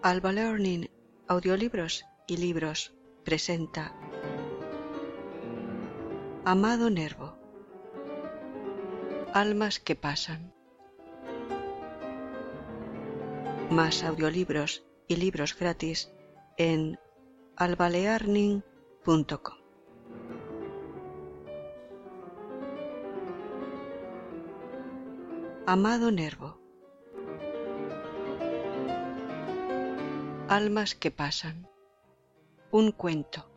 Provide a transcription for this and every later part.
Alba Learning, Audiolibros y Libros presenta Amado Nervo. Almas que pasan. Más audiolibros y libros gratis en albalearning.com. Amado Nervo. Almas que pasan. Un cuento.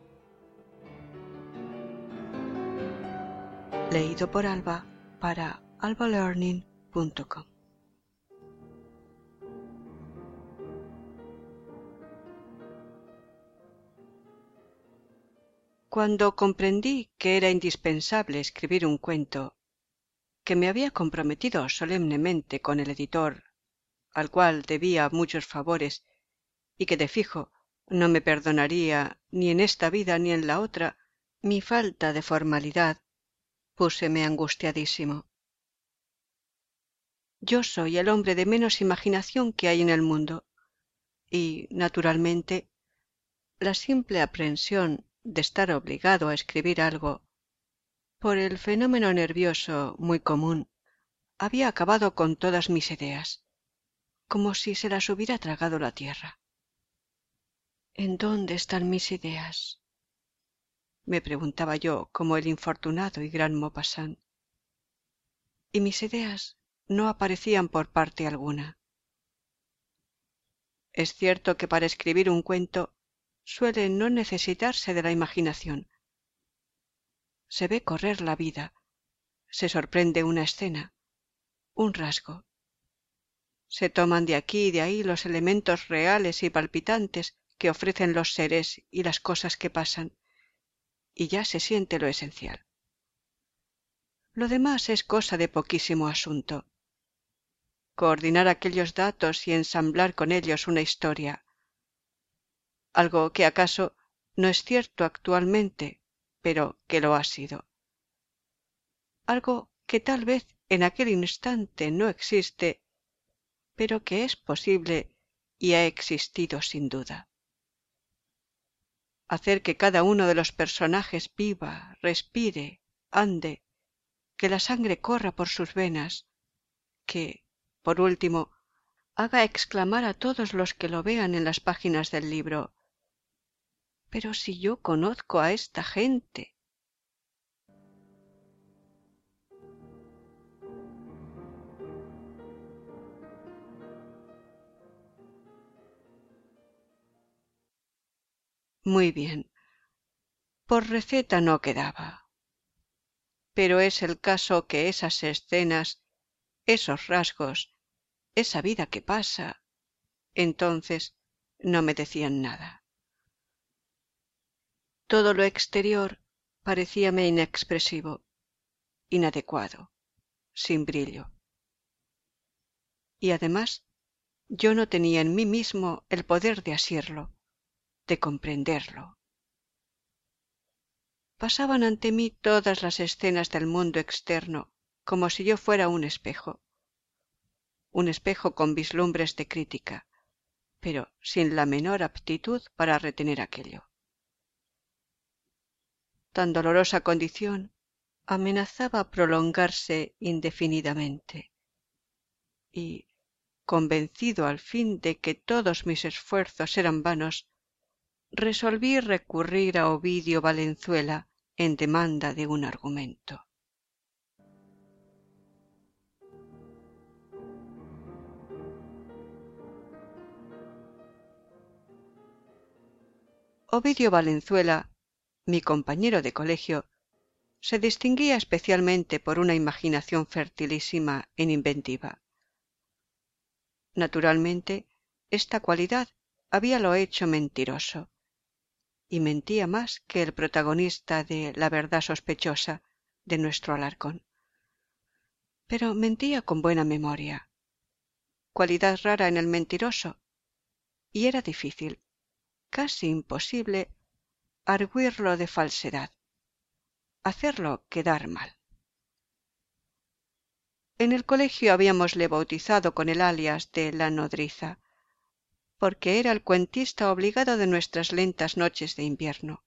Leído por Alba para albalearning.com. Cuando comprendí que era indispensable escribir un cuento, que me había comprometido solemnemente con el editor, al cual debía muchos favores y que de fijo no me perdonaría ni en esta vida ni en la otra mi falta de formalidad, púseme angustiadísimo. Yo soy el hombre de menos imaginación que hay en el mundo, y, naturalmente, la simple aprensión de estar obligado a escribir algo, por el fenómeno nervioso muy común, había acabado con todas mis ideas, como si se las hubiera tragado la tierra. ¿En dónde están mis ideas?, me preguntaba yo como el infortunado y gran Maupassant. Y mis ideas no aparecían por parte alguna. Es cierto que para escribir un cuento suele no necesitarse de la imaginación. Se ve correr la vida, se sorprende una escena, un rasgo. Se toman de aquí y de ahí los elementos reales y palpitantes que ofrecen los seres y las cosas que pasan, y ya se siente lo esencial. Lo demás es cosa de poquísimo asunto. Coordinar aquellos datos y ensamblar con ellos una historia, algo que acaso no es cierto actualmente, pero que lo ha sido. Algo que tal vez en aquel instante no existe, pero que es posible y ha existido sin duda. Hacer que cada uno de los personajes viva, respire, ande, que la sangre corra por sus venas, que, por último, haga exclamar a todos los que lo vean en las páginas del libro: «Pero si yo conozco a esta gente». Muy bien, por receta no quedaba. Pero es el caso que esas escenas, esos rasgos, esa vida que pasa, entonces no me decían nada. Todo lo exterior parecíame inexpresivo, inadecuado, sin brillo. Y además yo no tenía en mí mismo el poder de asirlo, de comprenderlo. Pasaban ante mí todas las escenas del mundo externo como si yo fuera un espejo con vislumbres de crítica, pero sin la menor aptitud para retener aquello. Tan dolorosa condición amenazaba prolongarse indefinidamente, y, convencido al fin de que todos mis esfuerzos eran vanos, resolví recurrir a Ovidio Valenzuela en demanda de un argumento. Ovidio Valenzuela, mi compañero de colegio, se distinguía especialmente por una imaginación fertilísima en inventiva. Naturalmente, esta cualidad habíalo hecho mentiroso, y mentía más que el protagonista de La verdad sospechosa de nuestro Alarcón. Pero mentía con buena memoria, cualidad rara en el mentiroso, y era difícil, casi imposible, argüirlo de falsedad, hacerlo quedar mal. En el colegio habíamosle bautizado con el alias de La Nodriza, porque era el cuentista obligado de nuestras lentas noches de invierno.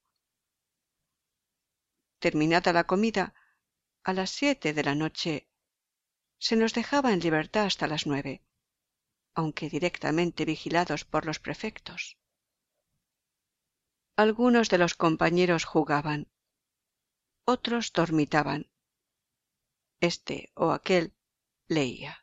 Terminada la comida, a las 7 de la noche, se nos dejaba en libertad hasta las 9, aunque directamente vigilados por los prefectos. Algunos de los compañeros jugaban, otros dormitaban, este o aquel leía.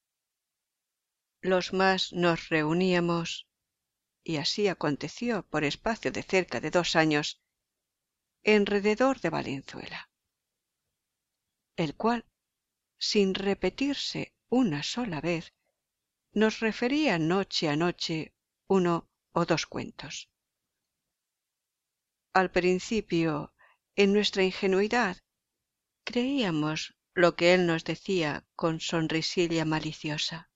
Los más nos reuníamos, y así aconteció por espacio de cerca de 2 años, enrededor de Valenzuela, el cual, sin repetirse una sola vez, nos refería noche a noche uno o dos cuentos. Al principio, en nuestra ingenuidad, creíamos lo que él nos decía con sonrisilla maliciosa.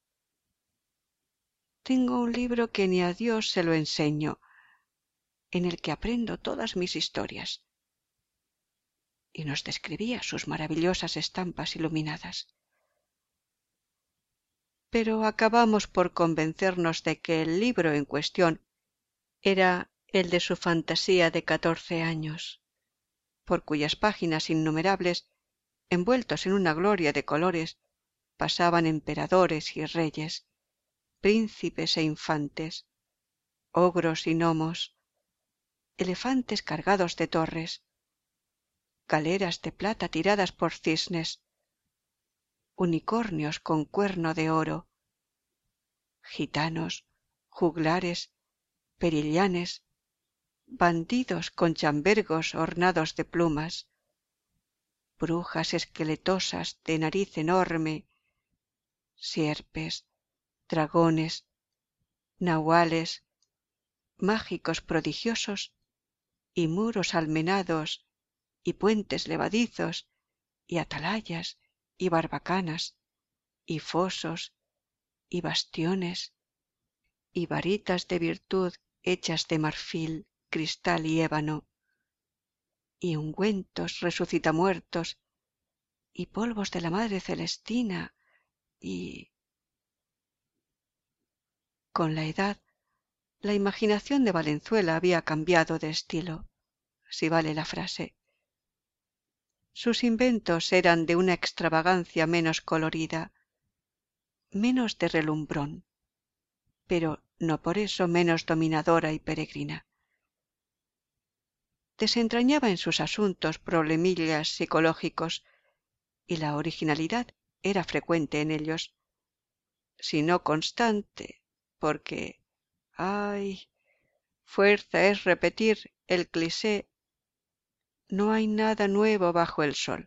Tengo un libro que ni a Dios se lo enseño, en el que aprendo todas mis historias. Y nos describía sus maravillosas estampas iluminadas. Pero acabamos por convencernos de que el libro en cuestión era el de su fantasía de 14 años, por cuyas páginas innumerables, envueltos en una gloria de colores, pasaban emperadores y reyes, príncipes e infantes, ogros y gnomos, elefantes cargados de torres, galeras de plata tiradas por cisnes, unicornios con cuerno de oro, gitanos, juglares, perillanes, bandidos con chambergos ornados de plumas, brujas esqueletosas de nariz enorme, sierpes, dragones, nahuales, mágicos prodigiosos y muros almenados y puentes levadizos y atalayas y barbacanas y fosos y bastiones y varitas de virtud hechas de marfil, cristal y ébano, y ungüentos resucitamuertos y polvos de la Madre Celestina y... Con la edad, la imaginación de Valenzuela había cambiado de estilo, si vale la frase. Sus inventos eran de una extravagancia menos colorida, menos de relumbrón, pero no por eso menos dominadora y peregrina. Desentrañaba en sus asuntos problemillas psicológicos y la originalidad era frecuente en ellos, si no constante, porque, ay, fuerza es repetir el cliché, no hay nada nuevo bajo el sol.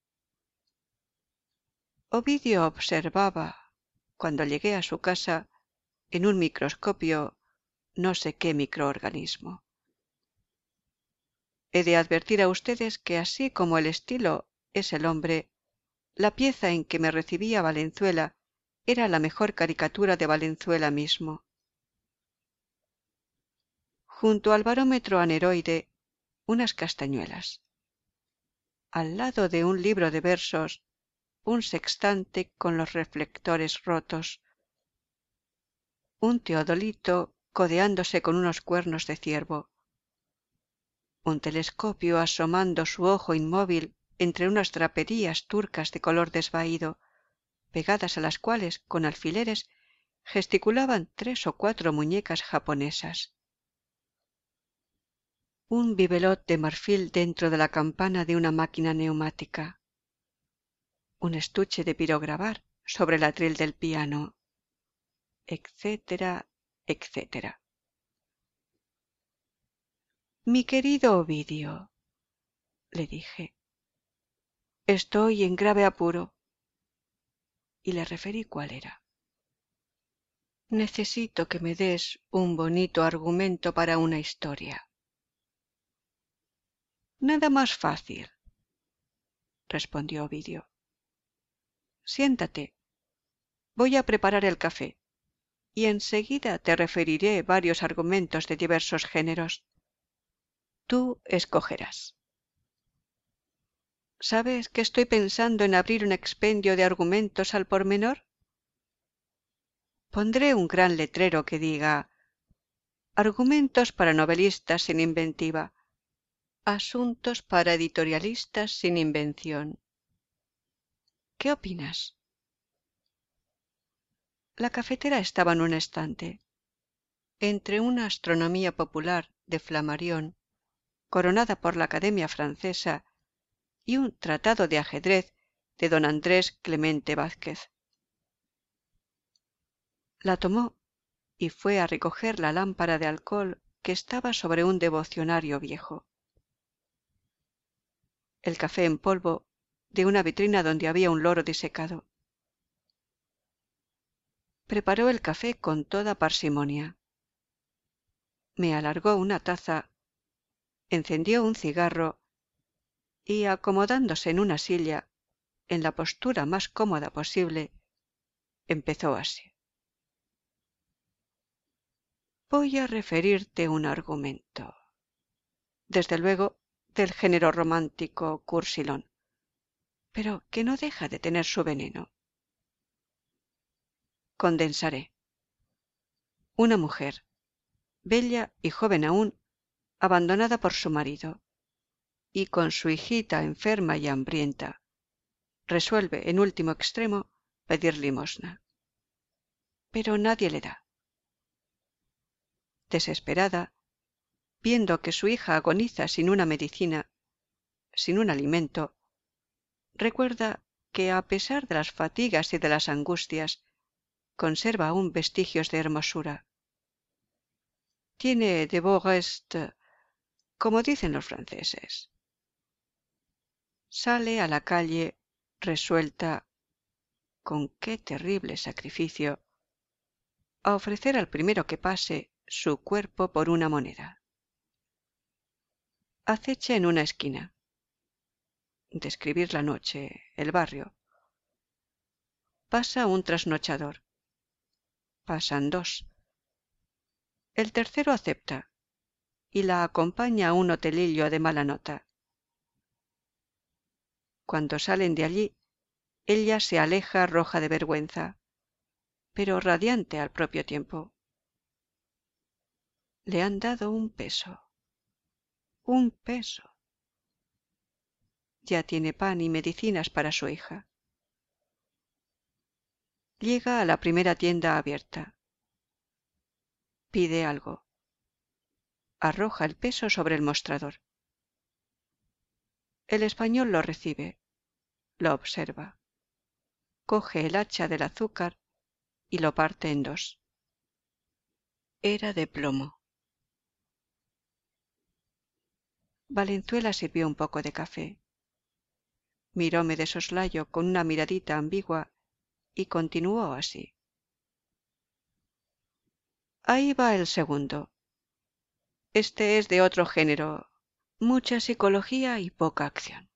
Ovidio observaba, cuando llegué a su casa, en un microscopio, no sé qué microorganismo. He de advertir a ustedes que así como el estilo es el hombre, la pieza en que me recibía Valenzuela era la mejor caricatura de Valenzuela mismo. Junto al barómetro aneroide, unas castañuelas. Al lado de un libro de versos, un sextante con los reflectores rotos. Un teodolito codeándose con unos cuernos de ciervo. Un telescopio asomando su ojo inmóvil entre unas draperías turcas de color desvaído, pegadas a las cuales, con alfileres, gesticulaban 3 o 4 muñecas japonesas. Un bibelot de marfil dentro de la campana de una máquina neumática. Un estuche de pirograbar sobre el atril del piano, etcétera, etcétera. Mi querido Ovidio, le dije, estoy en grave apuro. Y le referí cuál era. Necesito que me des un bonito argumento para una historia. Nada más fácil, respondió Ovidio. Siéntate, voy a preparar el café, y enseguida te referiré varios argumentos de diversos géneros. Tú escogerás. ¿Sabes que estoy pensando en abrir un expendio de argumentos al pormenor? Pondré un gran letrero que diga: argumentos para novelistas sin inventiva, asuntos para editorialistas sin invención. ¿Qué opinas? La cafetera estaba en un estante, entre una astronomía popular de Flammarion, coronada por la Academia Francesa, y un tratado de ajedrez de don Andrés Clemente Vázquez. La tomó y fue a recoger la lámpara de alcohol que estaba sobre un devocionario viejo. El café en polvo de una vitrina donde había un loro disecado. Preparó el café con toda parsimonia. Me alargó una taza, encendió un cigarro y, acomodándose en una silla, en la postura más cómoda posible, empezó así: voy a referirte un argumento, desde luego del género romántico cursilón, pero que no deja de tener su veneno. Condensaré. Una mujer, bella y joven aún, abandonada por su marido, y con su hijita enferma y hambrienta, resuelve, en último extremo, pedir limosna. Pero nadie le da. Desesperada, viendo que su hija agoniza sin una medicina, sin un alimento, recuerda que, a pesar de las fatigas y de las angustias, conserva aún vestigios de hermosura. Tiene de beau reste, como dicen los franceses. Sale a la calle resuelta, con qué terrible sacrificio, a ofrecer al primero que pase su cuerpo por una moneda. Acecha en una esquina. Describir la noche, el barrio. Pasa un trasnochador. Pasan dos. El tercero acepta y la acompaña a un hotelillo de mala nota. Cuando salen de allí, ella se aleja roja de vergüenza, pero radiante al propio tiempo. Le han dado un peso. Un peso. Ya tiene pan y medicinas para su hija. Llega a la primera tienda abierta. Pide algo. Arroja el peso sobre el mostrador. El español lo recibe, lo observa, coge el hacha del azúcar y lo parte en dos. Era de plomo. Valenzuela sirvió un poco de café. Miróme de soslayo con una miradita ambigua y continuó así: ahí va el segundo. Este es de otro género, mucha psicología y poca acción.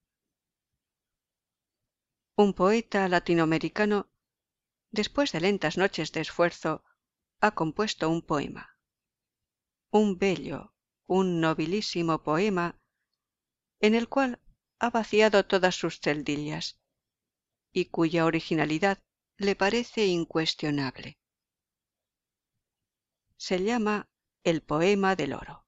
Un poeta latinoamericano, después de lentas noches de esfuerzo, ha compuesto un poema. Un bello, un nobilísimo poema, en el cual ha vaciado todas sus celdillas y cuya originalidad le parece incuestionable. Se llama El poema del oro.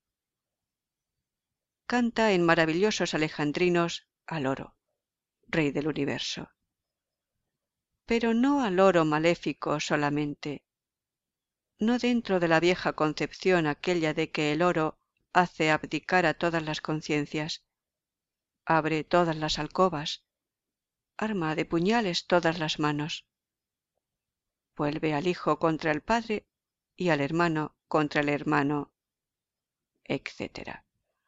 Canta en maravillosos alejandrinos al oro, rey del universo. Pero no al oro maléfico solamente, no dentro de la vieja concepción aquella de que el oro hace abdicar a todas las conciencias, abre todas las alcobas, arma de puñales todas las manos, vuelve al hijo contra el padre y al hermano contra el hermano, etc.,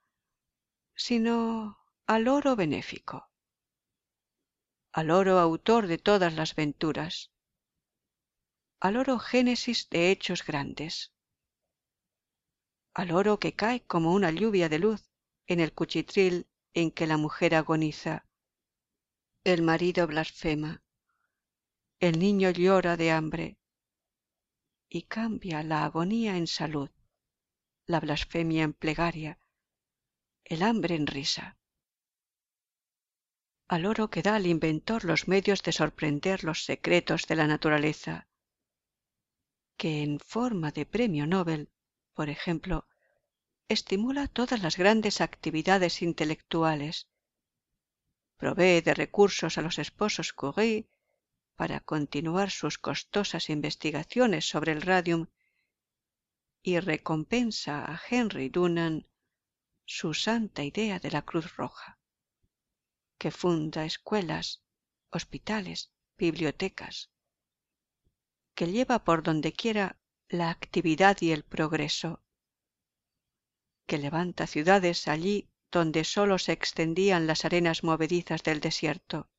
sino al oro benéfico, al oro autor de todas las venturas, al oro génesis de hechos grandes, al oro que cae como una lluvia de luz en el cuchitril en que la mujer agoniza, el marido blasfema, el niño llora de hambre, y cambia la agonía en salud, la blasfemia en plegaria, el hambre en risa. Al oro que da al inventor los medios de sorprender los secretos de la naturaleza, que en forma de premio Nobel, por ejemplo, estimula todas las grandes actividades intelectuales, provee de recursos a los esposos Curie para continuar sus costosas investigaciones sobre el radium y recompensa a Henry Dunant su santa idea de la Cruz Roja, que funda escuelas, hospitales, bibliotecas, que lleva por donde quiera la actividad y el progreso, que levanta ciudades allí donde sólo se extendían las arenas movedizas del desierto,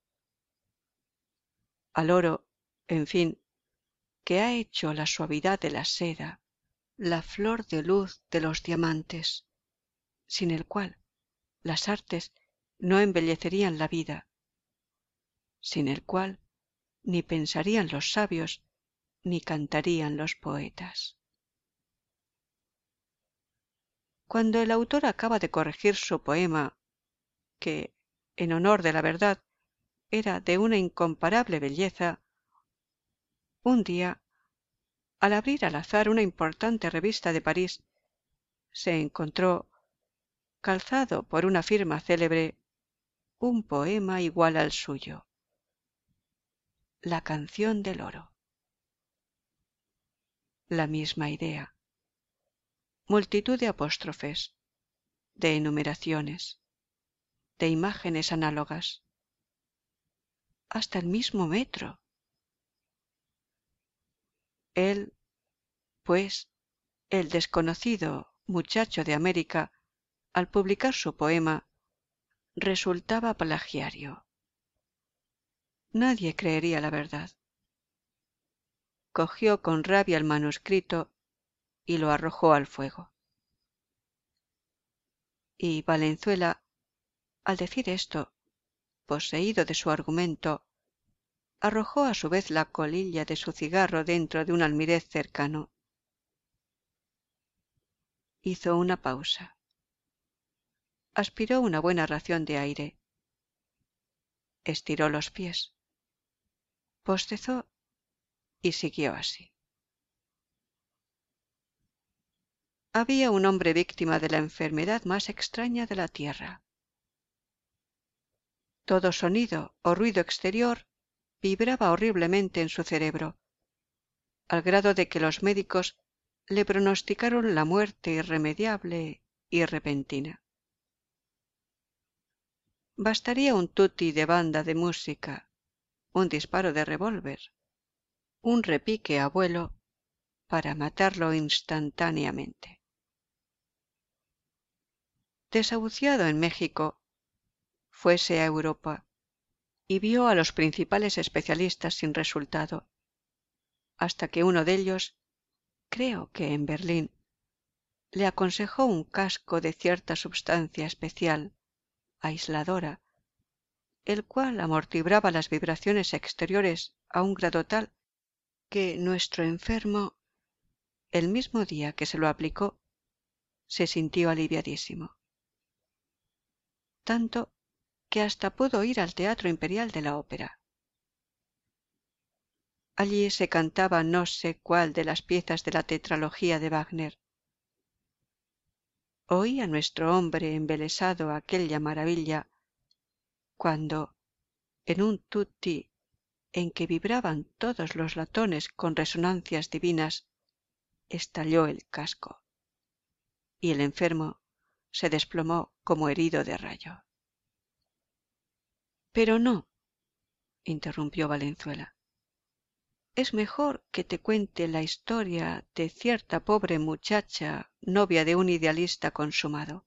al oro, en fin, que ha hecho la suavidad de la seda, la flor de luz de los diamantes, sin el cual las artes no embellecerían la vida, sin el cual ni pensarían los sabios ni cantarían los poetas. Cuando el autor acaba de corregir su poema, que, en honor de la verdad, era de una incomparable belleza, un día, al abrir al azar una importante revista de París, se encontró, calzado por una firma célebre, un poema igual al suyo, La canción del oro. La misma idea, multitud de apóstrofes, de enumeraciones, de imágenes análogas, hasta el mismo metro. Él, pues, el desconocido muchacho de América, al publicar su poema, resultaba plagiario. Nadie creería la verdad. Cogió con rabia el manuscrito y lo arrojó al fuego. Y Valenzuela, al decir esto, poseído de su argumento, arrojó a su vez la colilla de su cigarro dentro de un almirez cercano. Hizo una pausa. Aspiró una buena ración de aire. Estiró los pies. Bostezó y siguió así. Había un hombre víctima de la enfermedad más extraña de la tierra. Todo sonido o ruido exterior vibraba horriblemente en su cerebro, al grado de que los médicos le pronosticaron la muerte irremediable y repentina. Bastaría un tutti de banda de música, un disparo de revólver, un repique a vuelo para matarlo instantáneamente. Desahuciado en México, fuese a Europa y vio a los principales especialistas sin resultado, hasta que uno de ellos, creo que en Berlín, le aconsejó un casco de cierta substancia especial, aisladora, el cual amortiguaba las vibraciones exteriores a un grado tal que nuestro enfermo, el mismo día que se lo aplicó, se sintió aliviadísimo. Tanto que hasta pudo ir al Teatro Imperial de la Ópera. Allí se cantaba no sé cuál de las piezas de la tetralogía de Wagner. Oí a nuestro hombre embelesado aquella maravilla, cuando, en un tutti en que vibraban todos los latones con resonancias divinas, estalló el casco, y el enfermo se desplomó como herido de rayo. Pero no, interrumpió Valenzuela. Es mejor que te cuente la historia de cierta pobre muchacha, novia de un idealista consumado.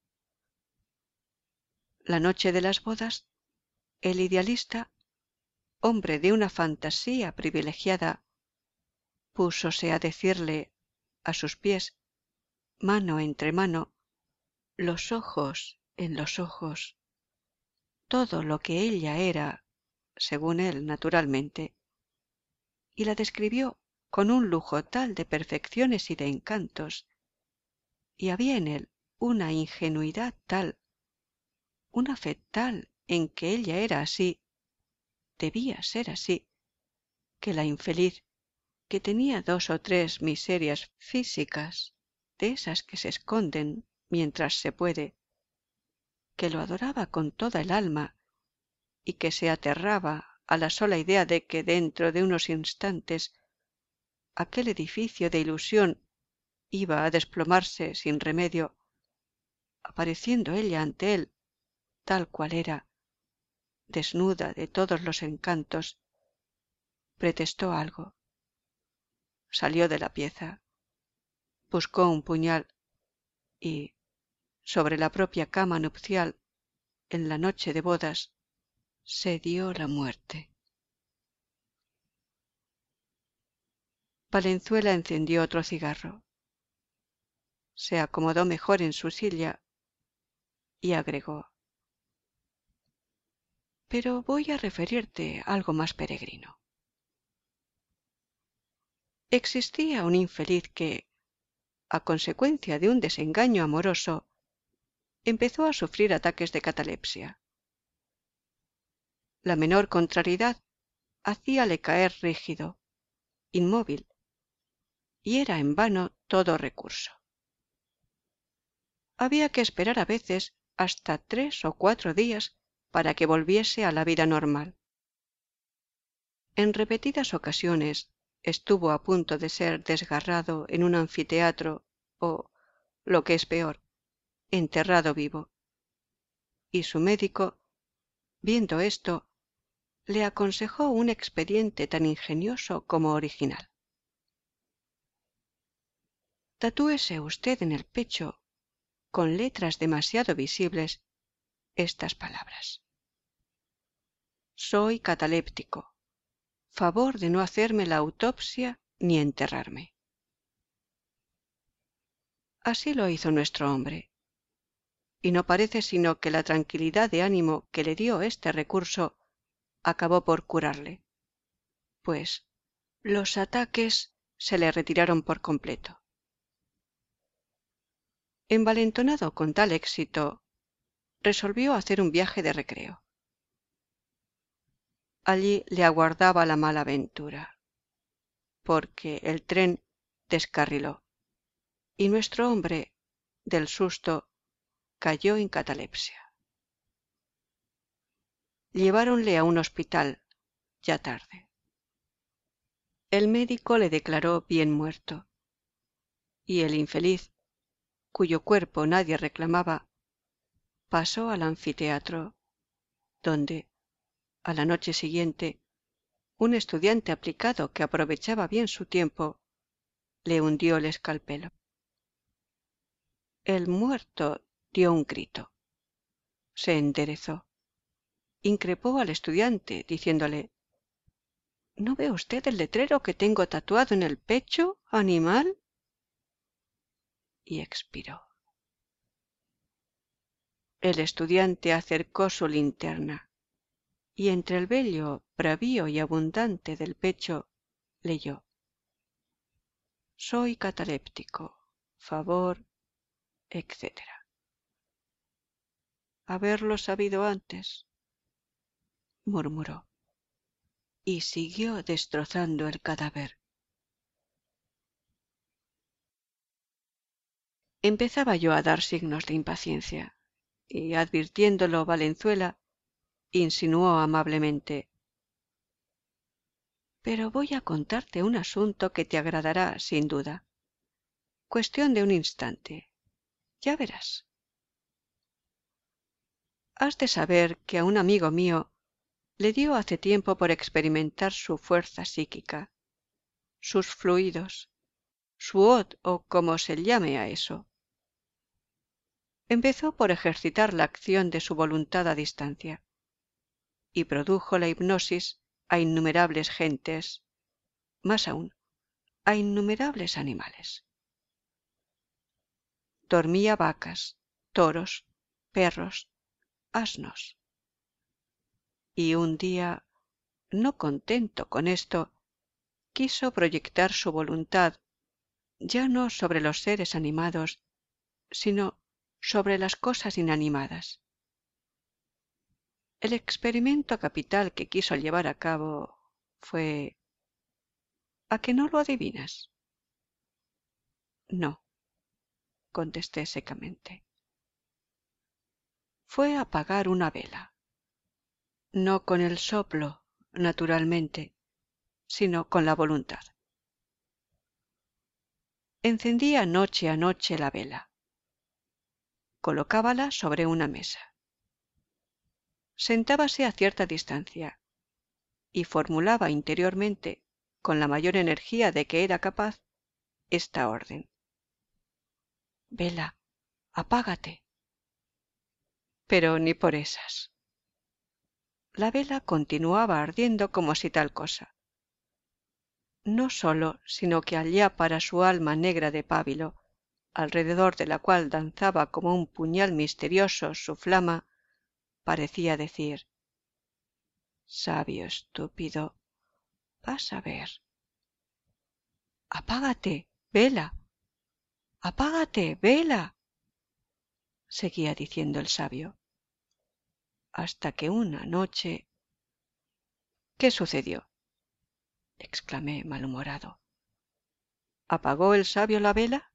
La noche de las bodas, el idealista, hombre de una fantasía privilegiada, púsose a decirle a sus pies, mano entre mano, los ojos en los ojos, todo lo que ella era, según él naturalmente, y la describió con un lujo tal de perfecciones y de encantos, y había en él una ingenuidad tal, una fe tal en que ella era así, debía ser así, que la infeliz, que tenía 2 o 3 miserias físicas, de esas que se esconden mientras se puede, que lo adoraba con toda el alma y que se aterraba a la sola idea de que dentro de unos instantes aquel edificio de ilusión iba a desplomarse sin remedio, apareciendo ella ante él tal cual era, desnuda de todos los encantos, pretextó algo, salió de la pieza, buscó un puñal y, sobre la propia cama nupcial, en la noche de bodas, se dio la muerte. Valenzuela encendió otro cigarro, se acomodó mejor en su silla y agregó: pero voy a referirte algo más peregrino. Existía un infeliz que, a consecuencia de un desengaño amoroso, empezó a sufrir ataques de catalepsia. La menor contrariedad hacíale caer rígido, inmóvil, y era en vano todo recurso. Había que esperar a veces hasta 3 o 4 días para que volviese a la vida normal. En repetidas ocasiones estuvo a punto de ser desgarrado en un anfiteatro o, lo que es peor, enterrado vivo. Y su médico, viendo esto, le aconsejó un expediente tan ingenioso como original. Tatúese usted en el pecho, con letras demasiado visibles, estas palabras: soy cataléptico. Favor de no hacerme la autopsia ni enterrarme. Así lo hizo nuestro hombre, y no parece sino que la tranquilidad de ánimo que le dio este recurso acabó por curarle, pues los ataques se le retiraron por completo. Envalentonado con tal éxito, resolvió hacer un viaje de recreo. Allí le aguardaba la mala ventura, porque el tren descarriló, y nuestro hombre, del susto, cayó en catalepsia. Lleváronle a un hospital, ya tarde. El médico le declaró bien muerto, y el infeliz, cuyo cuerpo nadie reclamaba, pasó al anfiteatro, donde, a la noche siguiente, un estudiante aplicado que aprovechaba bien su tiempo le hundió el escalpelo. El muerto dio un grito, se enderezó, increpó al estudiante, diciéndole: ¿no ve usted el letrero que tengo tatuado en el pecho, animal? Y expiró. El estudiante acercó su linterna y entre el vello bravío y abundante del pecho leyó: soy cataléptico, favor, etc. Haberlo sabido antes, murmuró, y siguió destrozando el cadáver. Empezaba yo a dar signos de impaciencia, y advirtiéndolo Valenzuela, insinuó amablemente: pero voy a contarte un asunto que te agradará sin duda. Cuestión de un instante. Ya verás. Has de saber que a un amigo mío le dio hace tiempo por experimentar su fuerza psíquica, sus fluidos, su od o como se llame a eso. Empezó por ejercitar la acción de su voluntad a distancia, y produjo la hipnosis a innumerables gentes, más aún, a innumerables animales. Dormía vacas, toros, perros, asnos. Y un día, no contento con esto, quiso proyectar su voluntad ya no sobre los seres animados, sino sobre las cosas inanimadas. El experimento capital que quiso llevar a cabo fue: ¿A que no lo adivinas? No, contesté secamente. Fue a apagar una vela, no con el soplo, naturalmente, sino con la voluntad. Encendía noche a noche la vela. Colocábala sobre una mesa. Sentábase a cierta distancia y formulaba interiormente, con la mayor energía de que era capaz, esta orden: «Vela, apágate». Pero ni por esas. La vela continuaba ardiendo como si tal cosa. No sólo, sino que allá para su alma negra de pábilo, alrededor de la cual danzaba como un puñal misterioso su flama, parecía decir: «Sabio estúpido, vas a ver». «Apágate, vela, apágate, vela», seguía diciendo el sabio, hasta que una noche... ¿Qué sucedió?, exclamé malhumorado. ¿Apagó el sabio la vela?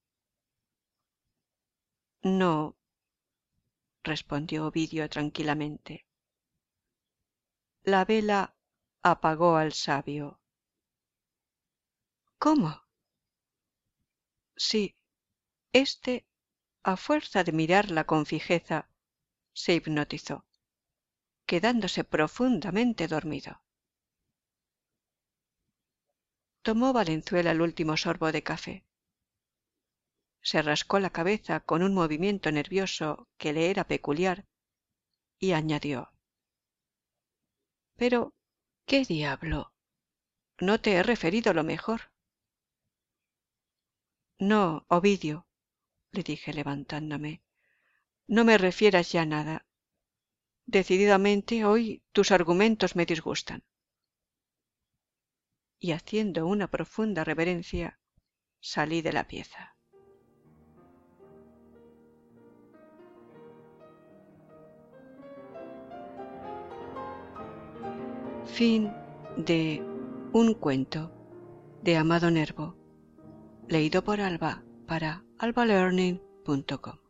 No, respondió Ovidio tranquilamente. La vela apagó al sabio. ¿Cómo? Sí, éste, a fuerza de mirarla con fijeza, se hipnotizó, quedándose profundamente dormido. Tomó Valenzuela el último sorbo de café. Se rascó la cabeza con un movimiento nervioso que le era peculiar y añadió: «Pero, ¿qué diablo? No te he referido lo mejor». «No, Ovidio», le dije levantándome, «no me refieras ya nada. Decididamente hoy tus argumentos me disgustan». Y haciendo una profunda reverencia, salí de la pieza. Fin de Un cuento de Amado Nervo, leído por Alba para albalearning.com.